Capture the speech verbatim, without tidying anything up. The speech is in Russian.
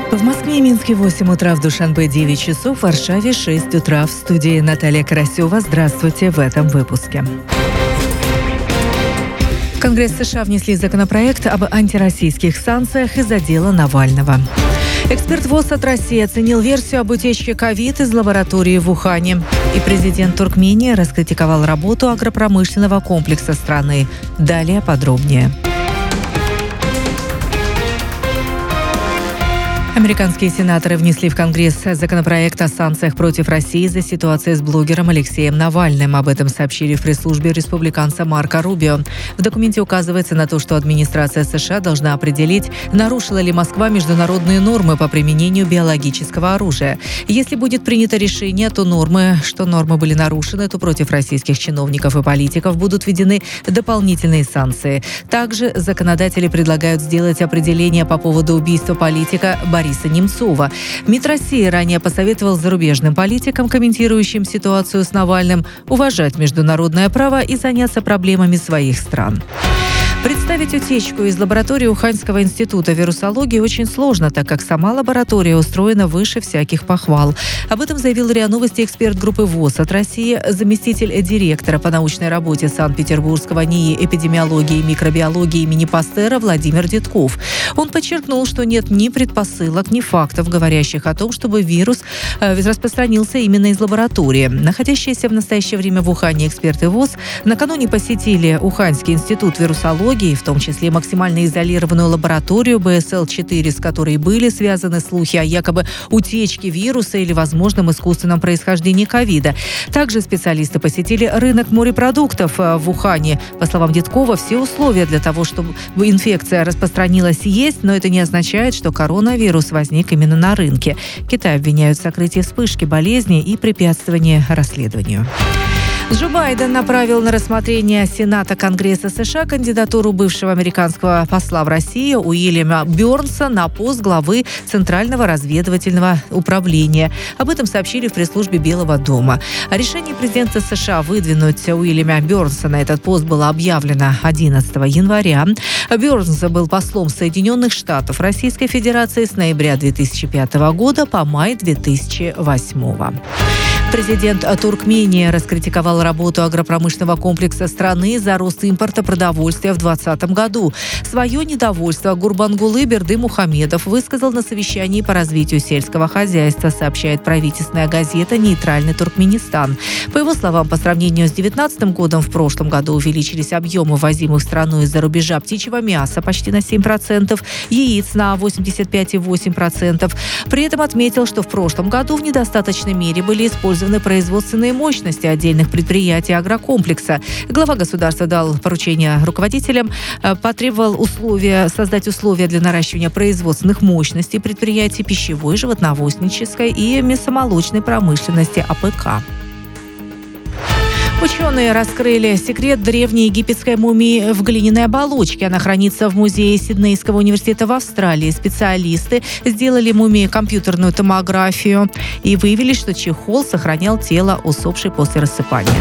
В Москве и Минске восемь утра, в Душанбе девять часов, в Варшаве шесть утра. В студии Наталья Карасева. Здравствуйте в этом выпуске. В Конгресс США внесли законопроект об антироссийских санкциях из-за дела Навального. Эксперт ВОЗ от России оценил версию об утечке ковид из лаборатории в Ухане. И президент Туркмении раскритиковал работу агропромышленного комплекса страны. Далее подробнее. Американские сенаторы внесли в Конгресс законопроект о санкциях против России из-за ситуации с блогером Алексеем Навальным. Об этом сообщили в пресс-службе республиканца Марко Рубио. В документе указывается на то, что администрация США должна определить, нарушила ли Москва международные нормы по применению биологического оружия. Если будет принято решение, то нормы, что нормы были нарушены, то против российских чиновников и политиков будут введены дополнительные санкции. Также законодатели предлагают сделать определение по поводу убийства политика Бориса Немцова. МИД России ранее посоветовал зарубежным политикам, комментирующим ситуацию с Навальным, уважать международное право и заняться проблемами своих стран. Представить утечку из лаборатории Уханьского института вирусологии очень сложно, так как сама лаборатория устроена выше всяких похвал. Об этом заявил РИА Новости эксперт группы ВОЗ от России, заместитель директора по научной работе Санкт-Петербургского НИИ эпидемиологии и микробиологии имени Пастера Владимир Детков. Он подчеркнул, что нет ни предпосылок, ни фактов, говорящих о том, чтобы вирус э, распространился именно из лаборатории. Находящиеся в настоящее время в Ухане эксперты ВОЗ накануне посетили Уханьский институт вирусологии, в том числе максимально изолированную лабораторию бэ эс эл четыре, с которой были связаны слухи о якобы утечке вируса или возможном искусственном происхождении ковида. Также специалисты посетили рынок морепродуктов в Ухане. По словам Деткова, все условия для того, чтобы инфекция распространилась, есть, но это не означает, что коронавирус возник именно на рынке. Китай обвиняют в сокрытии вспышки болезни и препятствовании расследованию. Джо Байден направил на рассмотрение Сената Конгресса США кандидатуру бывшего американского посла в России Уильяма Бёрнса на пост главы Центрального разведывательного управления. Об этом сообщили в пресс-службе Белого дома. О решении президента США выдвинуть Уильяма Бёрнса на этот пост было объявлено одиннадцатого января. Бёрнс был послом Соединенных Штатов Российской Федерации с ноября две тысячи пятого года по май две тысячи восьмого. Президент Туркмении раскритиковал работу агропромышленного комплекса страны за рост импорта продовольствия в двадцатом году. Свое недовольство Гурбангулы Бердымухамедов высказал на совещании по развитию сельского хозяйства, сообщает правительственная газета «Нейтральный Туркменистан». По его словам, по сравнению с две тысячи девятнадцатым годом в прошлом году увеличились объемы ввозимых страной из-за рубежа птичьего мяса почти на семь процентов, яиц на восемьдесят пять целых восемь десятых процента. При этом отметил, что в прошлом году в недостаточной мере были использованы производственные мощности отдельных предприятий агрокомплекса. Глава государства дал поручение руководителям, потребовал условия, создать условия для наращивания производственных мощностей предприятий пищевой, животноводческой и мясомолочной промышленности а пэ ка. Ученые раскрыли секрет древней египетской мумии в глиняной оболочке. Она хранится в музее Сиднейского университета в Австралии. Специалисты сделали мумии компьютерную томографию и выявили, что чехол сохранял тело усопшей после рассыпания.